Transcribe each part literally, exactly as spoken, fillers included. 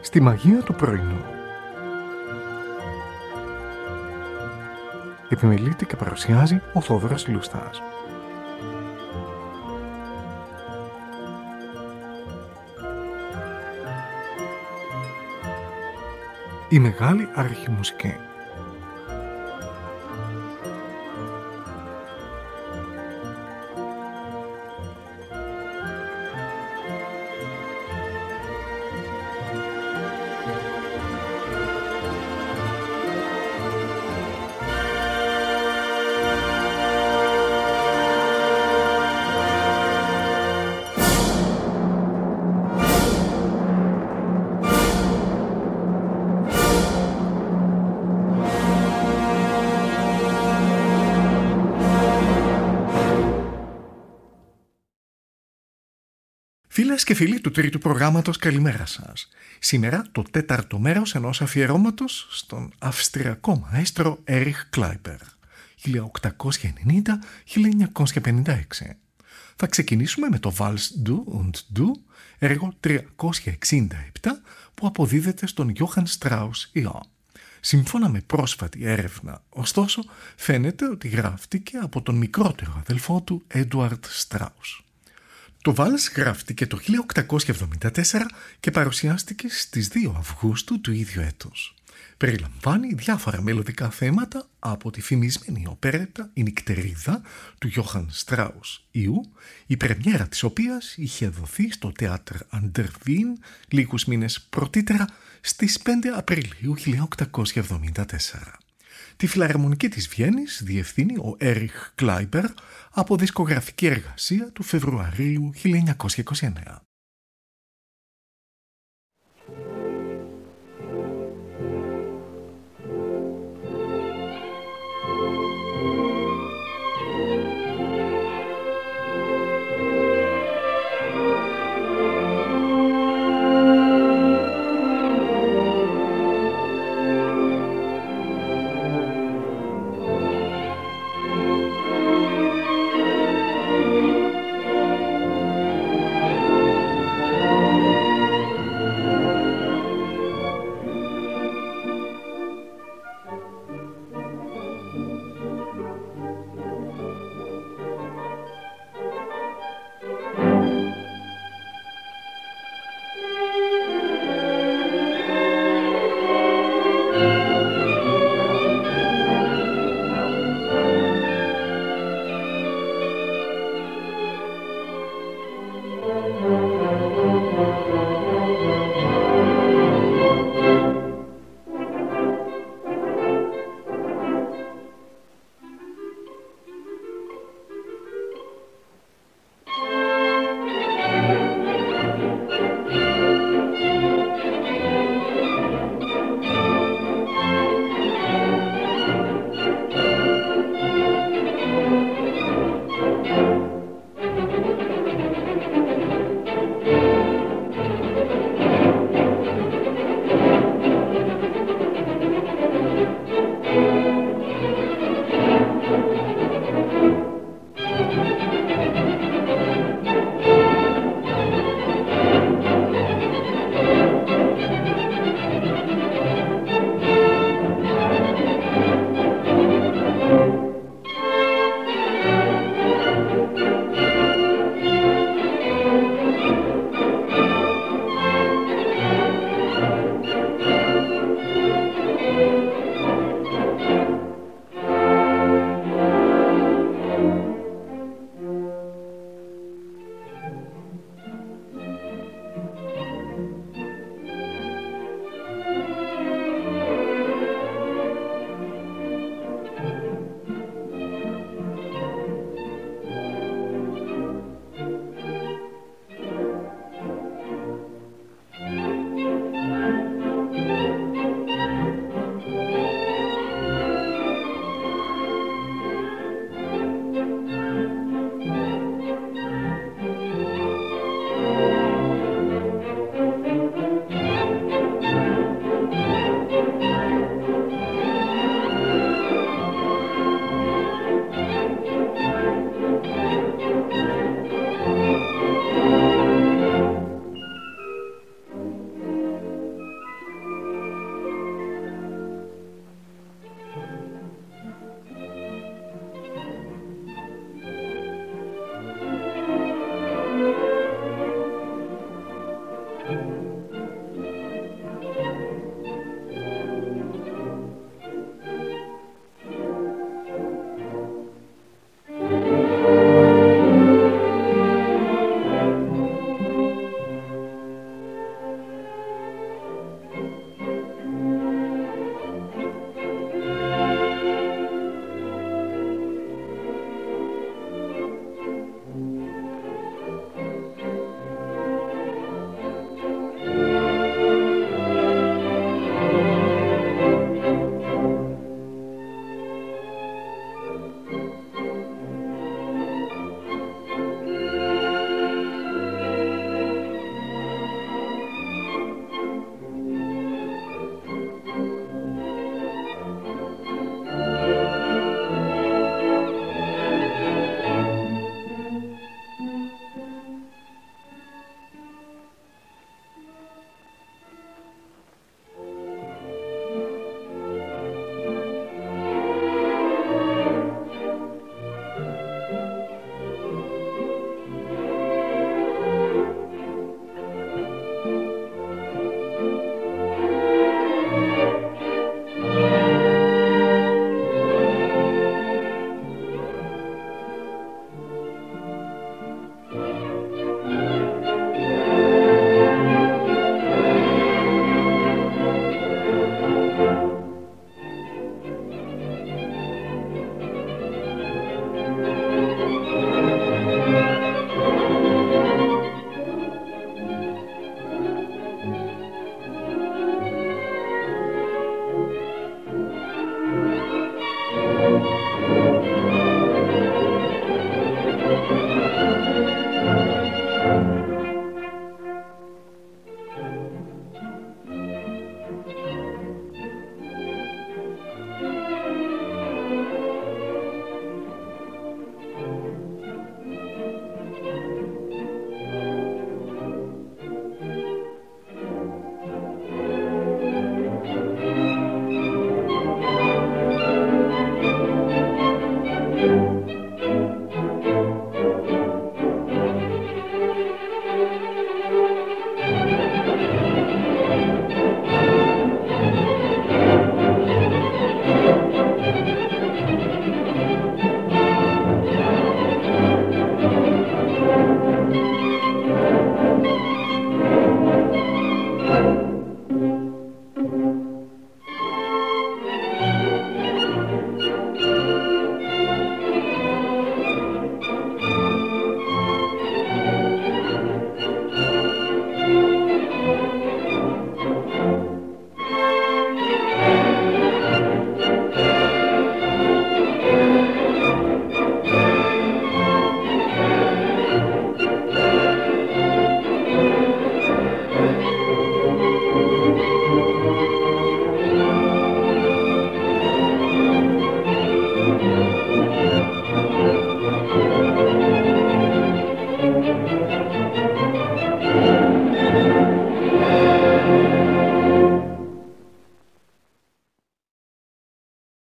Στη μαγεία του πρωινού. Επιμελείται και παρουσιάζει ο Θόδωρος Λουστάς. Η μεγάλη αρχιμουσική. Φίλες και φίλοι του τρίτου προγράμματος, καλημέρα σας. Σήμερα το τέταρτο μέρος ενός αφιερώματος στον αυστριακό μαέστρο Έριχ Κλάιπερ, χίλια οκτακόσια ενενήντα με χίλια εννιακόσια πενήντα έξι. Θα ξεκινήσουμε με το Valse du und du, έργο τριακόσια εξήντα επτά, που αποδίδεται στον Johann Strauss Ιω. Σύμφωνα με πρόσφατη έρευνα, ωστόσο, φαίνεται ότι γράφτηκε από τον μικρότερο αδελφό του, Eduard Strauss. Το Valse γράφτηκε το χίλια οκτακόσια εβδομήντα τέσσερα και παρουσιάστηκε στις δύο Αυγούστου του ίδιου έτους. Περιλαμβάνει διάφορα μελωδικά θέματα από τη φημισμένη οπέρετα «Η Νυκτερίδα» του Johann Strauss Ιου, η πρεμιέρα της οποίας είχε δοθεί στο Theater an der Wien λίγους μήνες πρωτήτερα στις πέντε Απριλίου χίλια οκτακόσια εβδομήντα τέσσερα. Τη φιλαρμονική της Βιέννης διευθύνει ο Έριχ Κλάιπερ από δισκογραφική εργασία του Φεβρουαρίου χίλια εννιακόσια είκοσι εννέα.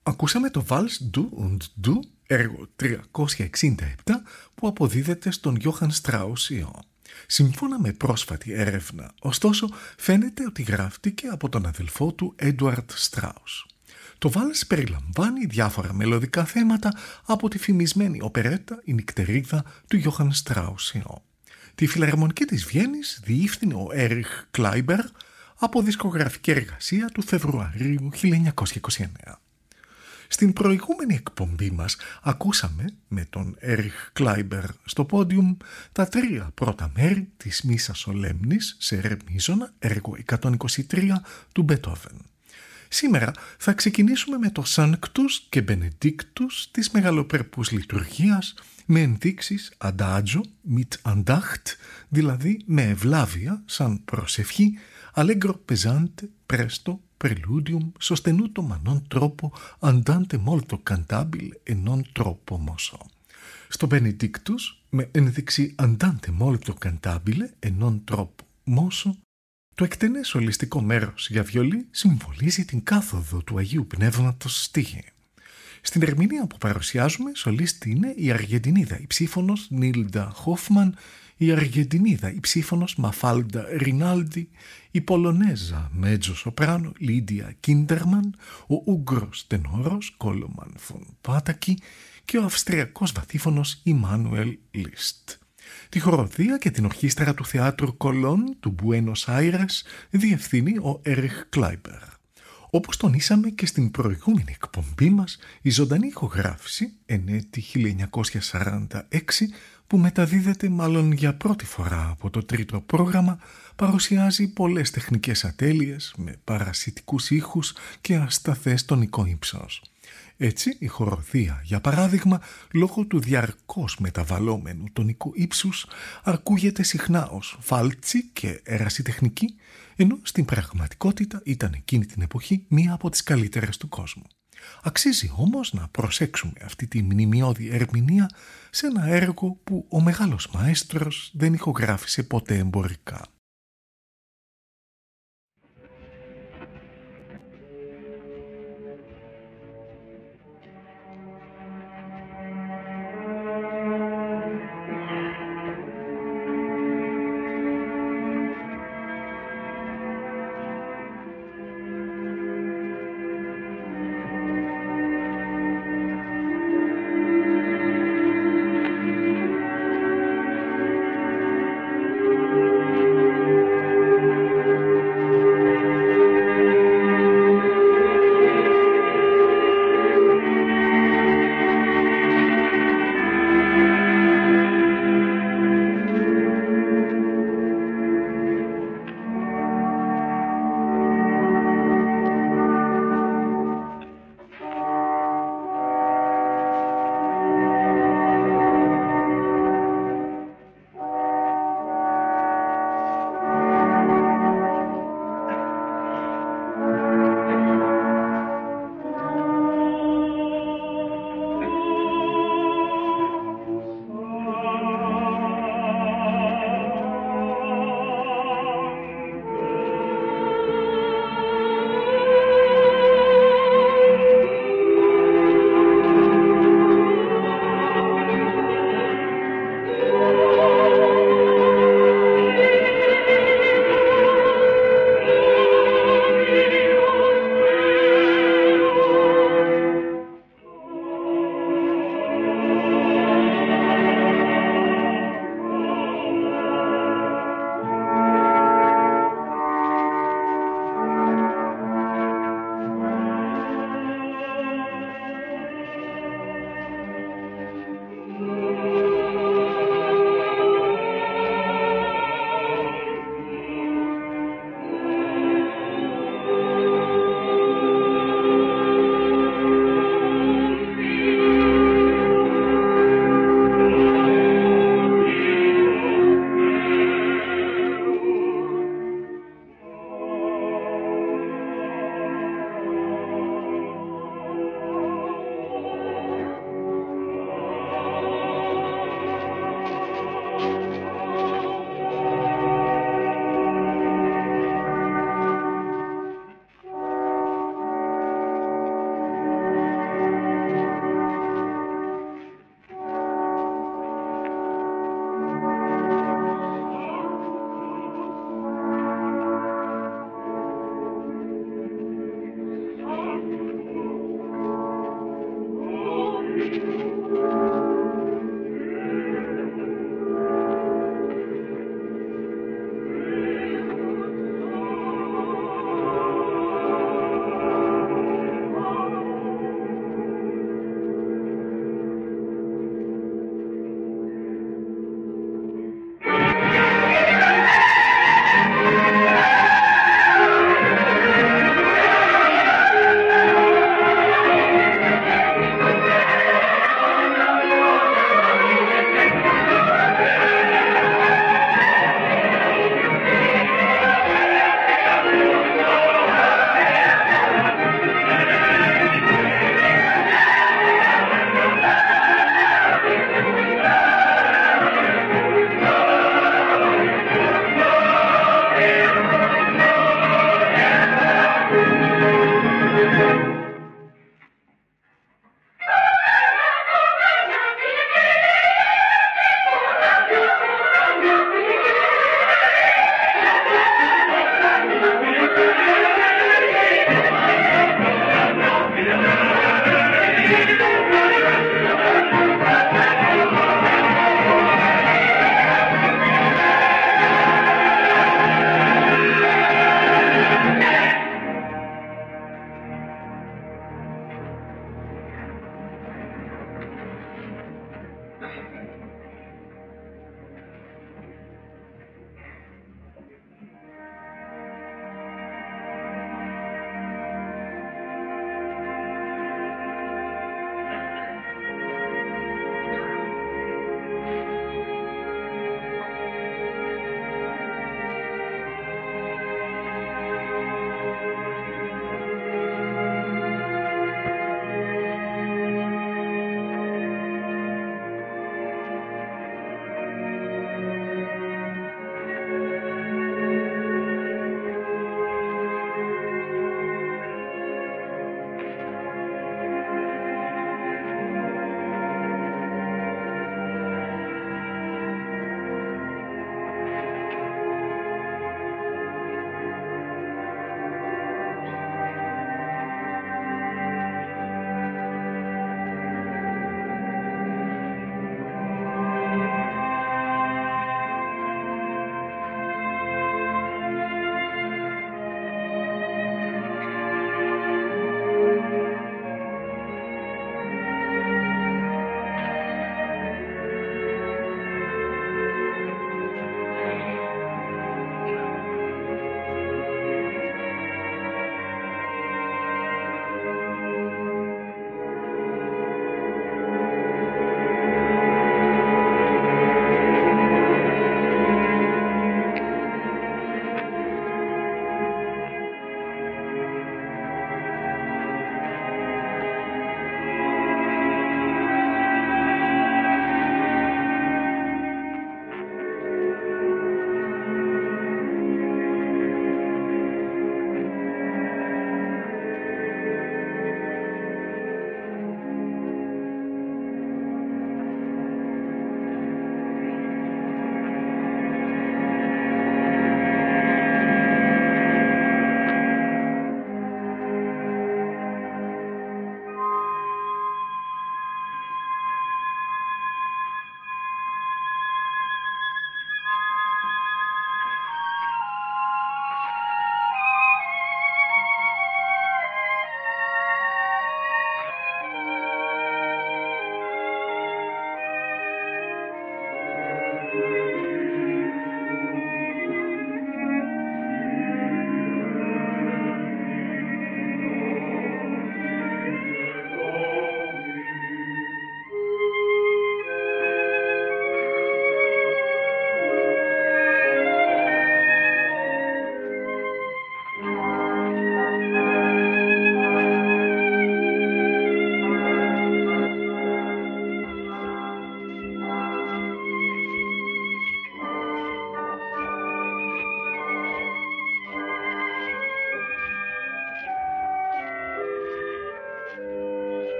Ακούσαμε το Vals du und du, έργο τριακόσια εξήντα επτά, που αποδίδεται στον Johann Strauss ιό. Σύμφωνα με πρόσφατη έρευνα, ωστόσο, φαίνεται ότι γράφτηκε από τον αδελφό του Edward Strauss. Το Vals περιλαμβάνει διάφορα μελωδικά θέματα από τη φημισμένη οπερέτα «Η νυχτερίδα» του Johann Strauss ιό. Τη φιλαρμονική της Βιέννης διεύθυνε ο Erich Kleiber από δισκογραφική εργασία του Φεβρουαρίου χίλια εννιακόσια είκοσι εννέα. Στην προηγούμενη εκπομπή μας ακούσαμε με τον Erich Kleiber στο πόντιουμ τα τρία πρώτα μέρη της Μίσας Σολέμνης σε ρε μείζωνα, έργο εκατόν είκοσι τρία του Μπετόβεν. Σήμερα θα ξεκινήσουμε με το Sanctus και Benedictus της μεγαλοπρεπούς λειτουργίας με ενδείξεις adagio mit Andacht, δηλαδή με ευλάβεια σαν προσευχή, allegro pesante, presto, preludium, sostenuto ma non troppo, andante molto cantabile e non troppo mosso. Στο Benedictus, με ένδειξη andante molto cantabile e non troppo mosso, το εκτενές σολιστικό μέρος για βιολί συμβολίζει την κάθοδο του Αγίου Πνεύματος στη γη. Στην ερμηνεία που παρουσιάζουμε, σολίστη είναι η Αργεντινίδα υψίφωνος Νίλντα Χόφμαν, η Αργεντινίδα υψίφωνος Μαφάλντα Ρινάλντι, η Πολωνέζα μέτζο σοπράνο Λίδια Κίντερμαν, ο Ούγγρος τενόρος Κόλομαν φον Πάτακι και ο Αυστριακός βαθύφωνος Ιμάνουελ Λίστ. Τη χοροδία και την ορχήστρα του Θεάτρου Κολόν του Μπουένος Άιρες διευθύνει ο Erich Kleiber. Όπως τονίσαμε και στην προηγούμενη εκπομπή μας, η ζωντανή ηχογράφηση εν έτη χίλια εννιακόσια σαράντα έξι, που μεταδίδεται μάλλον για πρώτη φορά από το τρίτο πρόγραμμα, παρουσιάζει πολλές τεχνικές ατέλειες με παρασιτικούς ήχους και ασταθές τονικό ύψος. Έτσι, η χοροδία, για παράδειγμα, λόγω του διαρκώς μεταβαλλόμενου τονικού ύψους, ακούγεται συχνά ως φάλτσι και ερασιτεχνική, ενώ στην πραγματικότητα ήταν εκείνη την εποχή μία από τις καλύτερες του κόσμου. Αξίζει όμως να προσέξουμε αυτή τη μνημειώδη ερμηνεία σε ένα έργο που ο μεγάλος μαέστρος δεν ηχογράφησε ποτέ εμπορικά.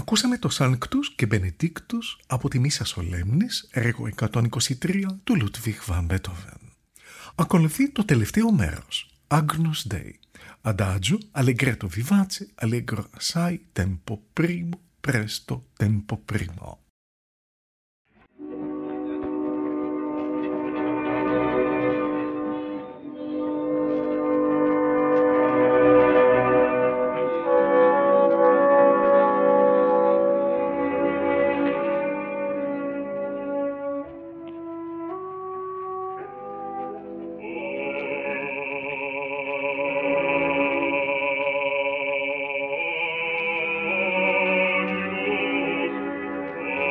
Ακούσαμε το Sanctus και Benedictus από τη Μίσα Σολέμνης, έργο εκατόν είκοσι τρία του Ludwig van Beethoven. Ακολουθεί το τελευταίο μέρος, Agnus Dei, Adagio, Allegretto vivace, Allegro assai, tempo primo, presto, tempo primo. Oh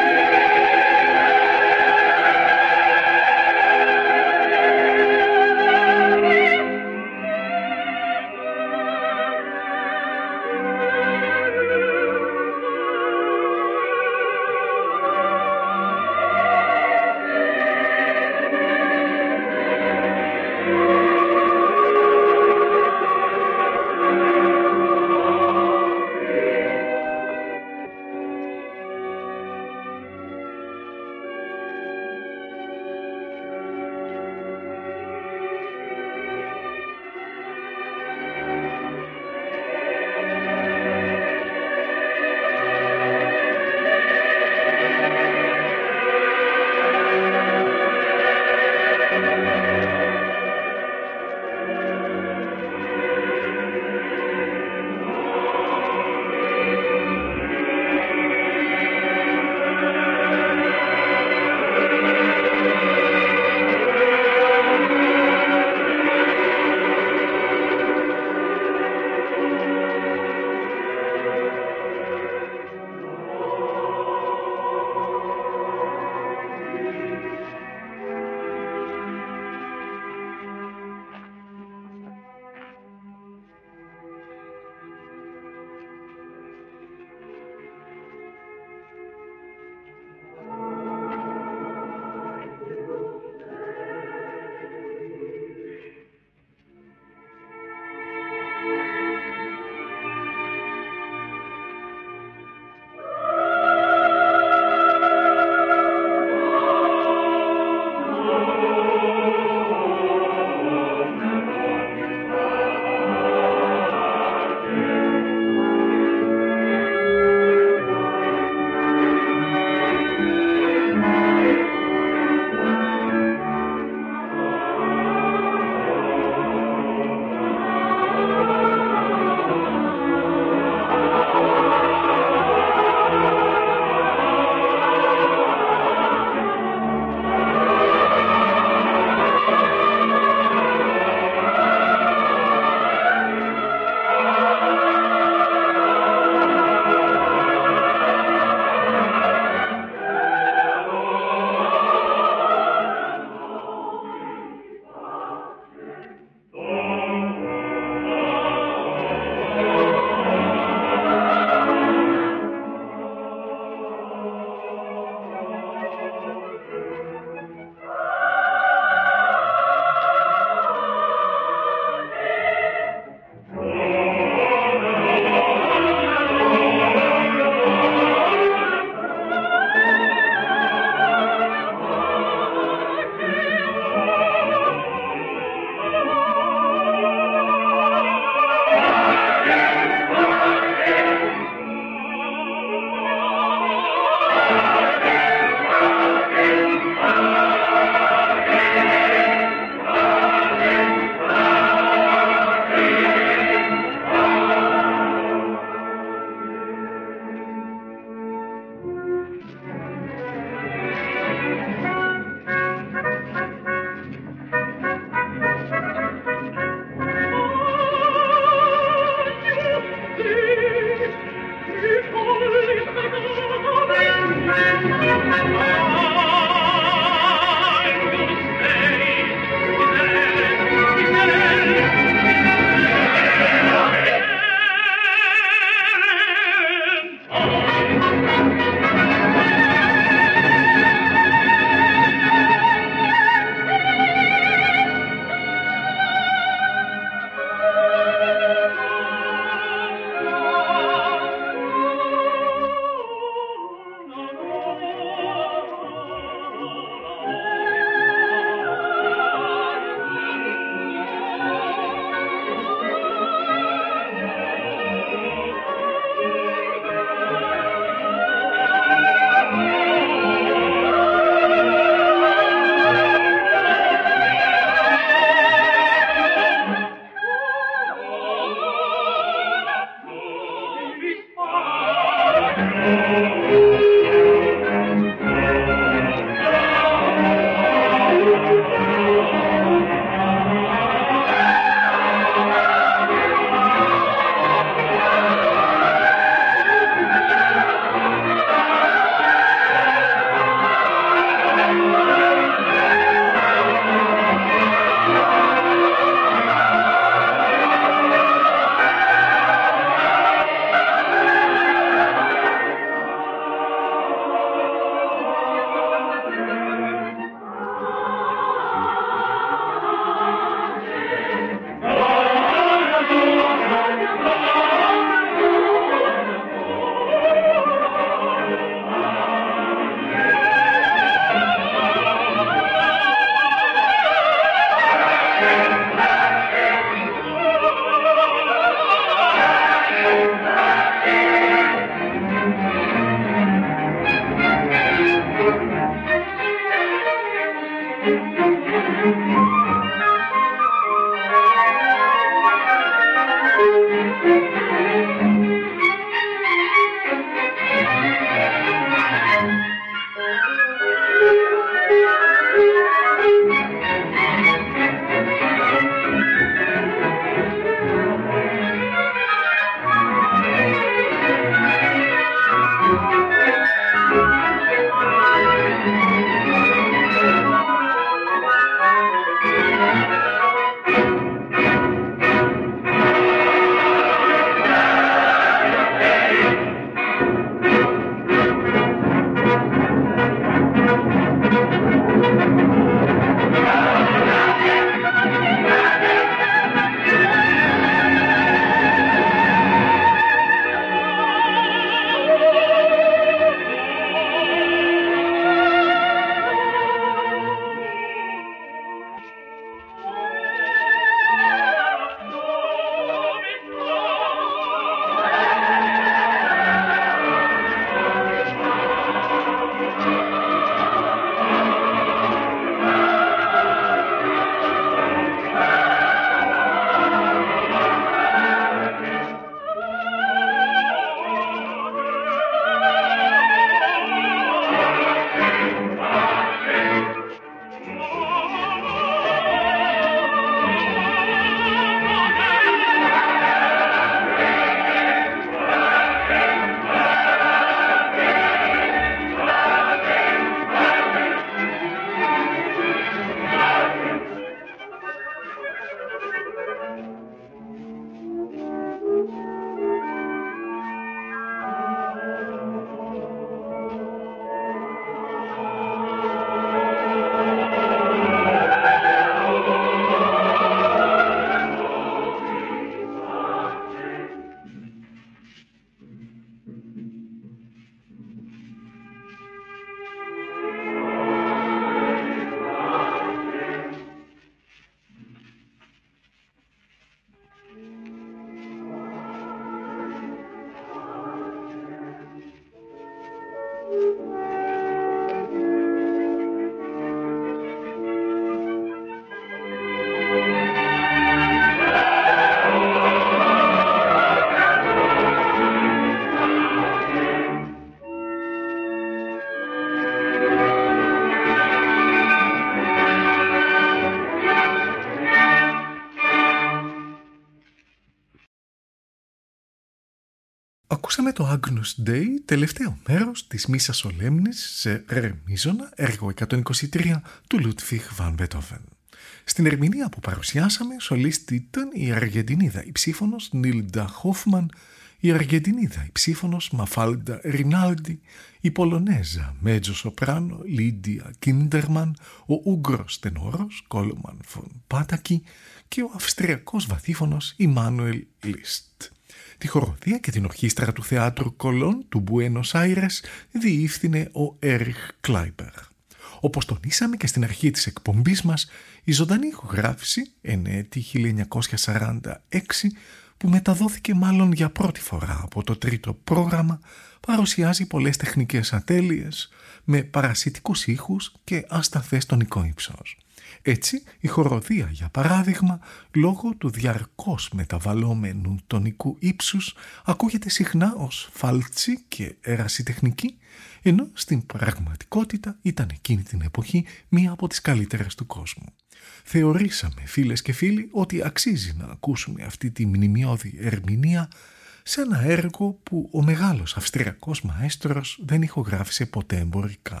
Ακούσαμε το Agnus Dei, τελευταίο μέρος της Μίσας Σολέμνης σε ρε μίζωνα, έργο εκατόν είκοσι τρία του Λούτβιχ Βαν Μπέτοβεν. Στην ερμηνεία που παρουσιάσαμε, σολίστη ήταν η Αργεντινίδα υψήφωνος Νίλντα Χόφμαν, η Αργεντινίδα υψήφωνος Μαφάλντα Ρινάλντι, η Πολωνέζα μέτζο σοπράνο Λίντια Κίντερμαν, ο Ούγγρος τενόρος Κόλομαν Φον Πάτακι και ο Αυστριακός βαθύφωνος Ιμάνουελ Λίστ. Τη χοροδία και την ορχήστρα του Θεάτρου Κολόν του Μπουένος Άιρες διεύθυνε ο Έριχ Κλάιπερ. Όπως τονίσαμε και στην αρχή της εκπομπής μας, η ζωντανή ηχογράφηση εν έτη χίλια εννιακόσια σαράντα έξι, που μεταδόθηκε μάλλον για πρώτη φορά από το τρίτο πρόγραμμα, παρουσιάζει πολλές τεχνικές ατέλειες με παρασιτικούς ήχους και ασταθές τονικό ύψος. Έτσι, η χοροδία, για παράδειγμα, λόγω του διαρκώς μεταβαλλόμενου τονικού ύψους, ακούγεται συχνά ως φάλτσι και ερασιτεχνική, ενώ στην πραγματικότητα ήταν εκείνη την εποχή μία από τις καλύτερες του κόσμου. Θεωρήσαμε, φίλες και φίλοι, ότι αξίζει να ακούσουμε αυτή τη μνημειώδη ερμηνεία σε ένα έργο που ο μεγάλος Αυστριακός μαέστρος δεν ηχογράφησε ποτέ εμπορικά.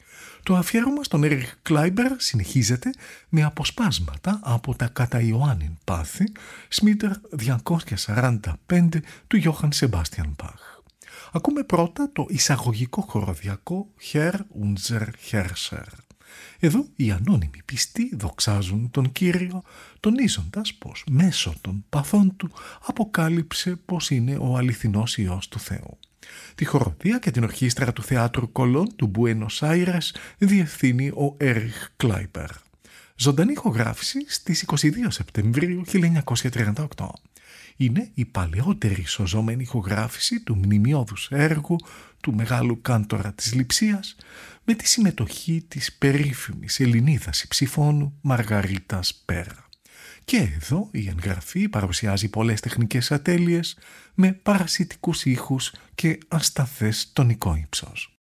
Το αφιέρωμα στον Έριχ Κλάιπερ συνεχίζεται με αποσπάσματα από τα κατά Ιωάννην πάθη Σμίτερ διακόσια σαράντα πέντε του Γιώχαν Σεμπάστιαν Μπαχ. Ακούμε πρώτα το εισαγωγικό χοροδιακό Herr unser Herrscher. Εδώ οι ανώνυμοι πιστοί δοξάζουν τον Κύριο, τονίζοντας πως μέσω των παθών του αποκάλυψε πως είναι ο αληθινός Υιός του Θεού. Τη χοροδία και την ορχήστρα του Θεάτρου Κολόν του Μπουένος Άιρες διευθύνει ο Έριχ Κλάιπερ. Ζωντανή ηχογράφηση στις είκοσι δύο Σεπτεμβρίου χίλια εννιακόσια τριάντα οκτώ. Είναι η παλαιότερη σωζόμενη ηχογράφηση του μνημειώδους έργου του μεγάλου κάντορα της Λειψίας, με τη συμμετοχή της περίφημης Ελληνίδας υψηφώνου Μαργαρίτας Πέρα. Και εδώ η εγγραφή παρουσιάζει πολλές τεχνικές ατέλειες με παρασιτικούς ήχους και ασταθές τονικό ύψος.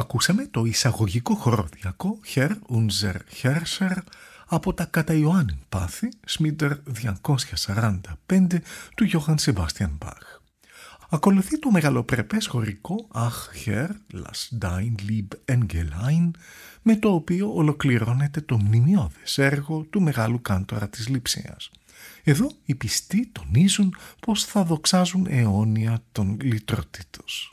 Ακούσαμε το εισαγωγικό χοροδιακό «Herr unser Herrscher» από τα κατά Ιωάννην πάθη Σμίντερ διακόσια σαράντα πέντε του Γιώχαν Σεμπάστιαν Μπαχ. Ακολουθεί το μεγαλοπρεπές χωρικό «Ach Herr, lass dein Lieb Engelein», με το οποίο ολοκληρώνεται το μνημειώδες έργο του μεγάλου κάντορα της Λειψίας. Εδώ οι πιστοί τονίζουν πως θα δοξάζουν αιώνια τον λυτρωτή τους.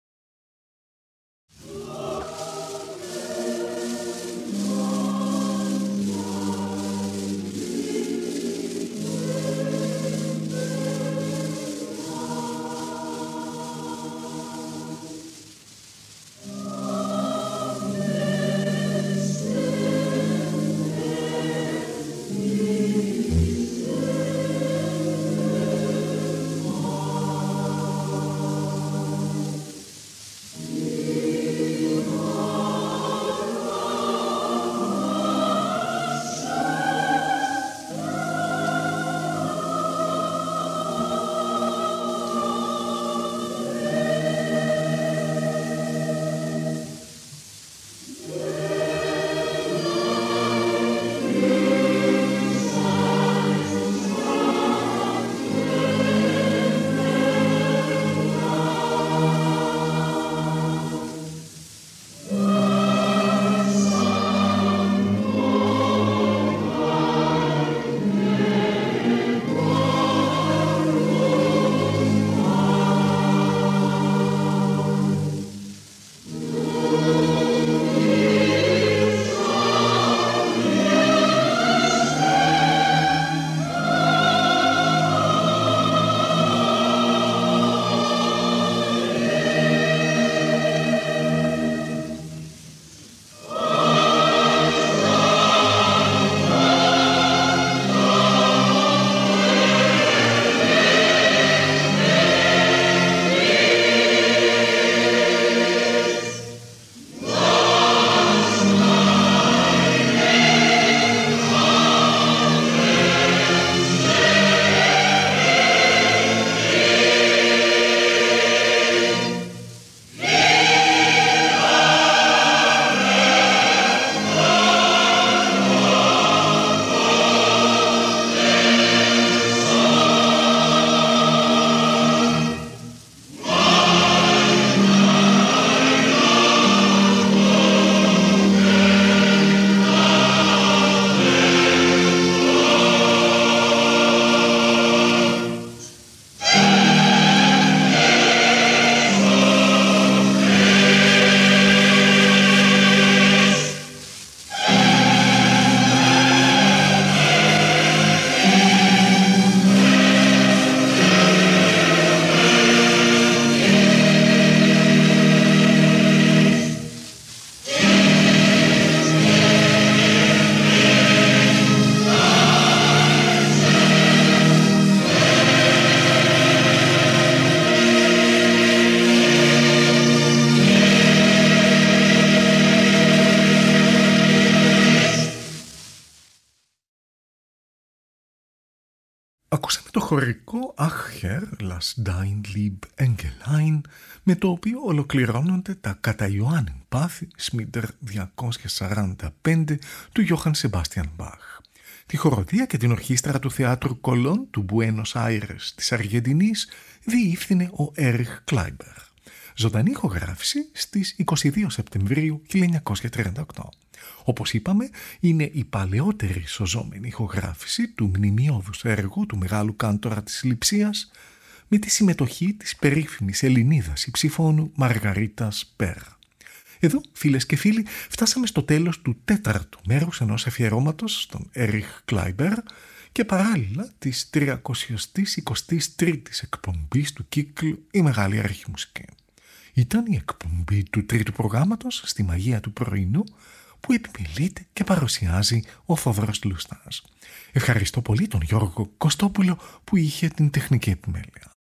Ακούσαμε το χωρικό «Ach Herr, lass dein Lieb Engelein», με το οποίο ολοκληρώνονται τα κατά Ιωάννην πάθη Σμίντερ διακόσια σαράντα πέντε του Γιώχαν Σεμπάστιαν Μπαχ. Τη χοροδία και την ορχήστρα του Θεάτρου Κολόν του Μπουένος Άιρες της Αργεντινής διεύθυνε ο Έριχ Κλάιμπερ. Ζωντανή ηχογράφηση στις είκοσι δύο Σεπτεμβρίου χίλια εννιακόσια τριάντα οκτώ. Όπως είπαμε, είναι η παλαιότερη σωζόμενη ηχογράφηση του μνημειώδους έργου του μεγάλου κάντορα της Λειψίας, με τη συμμετοχή της περίφημης Ελληνίδας υψηφώνου Μαργαρίτας Περ. Εδώ, φίλες και φίλοι, φτάσαμε στο τέλος του τέταρτου μέρους ενός αφιερώματος στον Έριχ Κλάιμπερ και παράλληλα της τριακόσιας εικοστής τρίτης εκπομπής του κύκλου «Η Μεγάλη Αρχιμουσική». Ήταν η εκπομπή του τρίτου προγράμματος στη μαγεία του πρωινού που επιμελείται και παρουσιάζει ο Θόδωρος Λούστας. Ευχαριστώ πολύ τον Γιώργο Κωστόπουλο που είχε την τεχνική επιμέλεια.